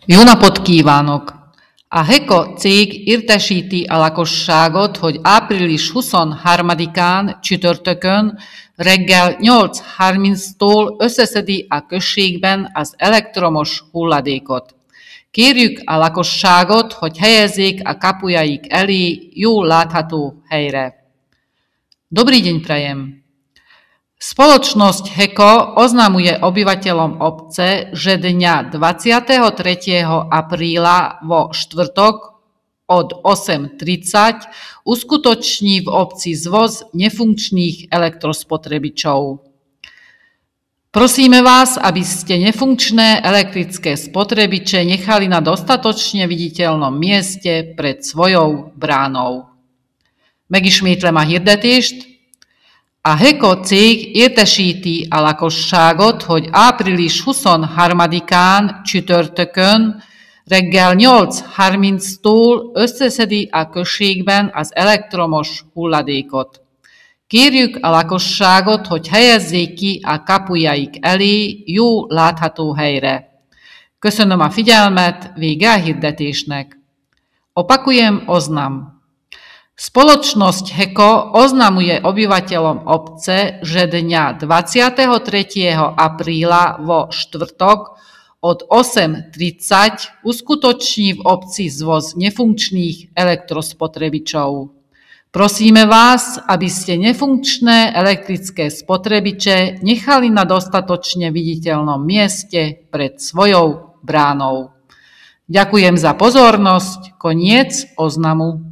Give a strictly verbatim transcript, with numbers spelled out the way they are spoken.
Jó napot kívánok! A Heko cég értesíti a lakosságot, hogy április huszonharmadikán csütörtökön reggel nyolc harminctól összeszedi a községben az elektromos hulladékot. Kérjük a lakosságot, hogy helyezzék a kapujaik elé jól látható helyre. Dobrý deň prajem. Spoločnosť Heko oznamuje obyvateľom obce, že dňa dvadsiateho tretieho apríla vo štvrtok od osem tridsať uskutoční v obci zvoz nefunkčných elektrospotrebičov. Prosíme vás, aby ste nefunkčné elektrické spotrebiče nechali na dostatočne viditeľnom mieste pred svojou bránou. Megismétlem a hirdetést. A Heko cég értesíti a lakosságot, hogy április huszonharmadikán csütörtökön reggel nyolc harminctól összeszedi a községben az elektromos hulladékot. Kérjük a lakosságot, hogy helyezzék ki a kapujaik elé jó látható helyre. Köszönöm a figyelmet, vége a hirdetésnek. Opakujem oznam. Spoločnosť Heko oznamuje obyvateľom obce, že dňa dvadsiateho tretieho apríla vo štvrtok od osem tridsať uskutoční v obci zvoz nefunkčných elektrospotrebičov. Prosíme vás, aby ste nefunkčné elektrické spotrebiče nechali na dostatočne viditeľnom mieste pred svojou bránou. Ďakujem za pozornosť, koniec oznamu.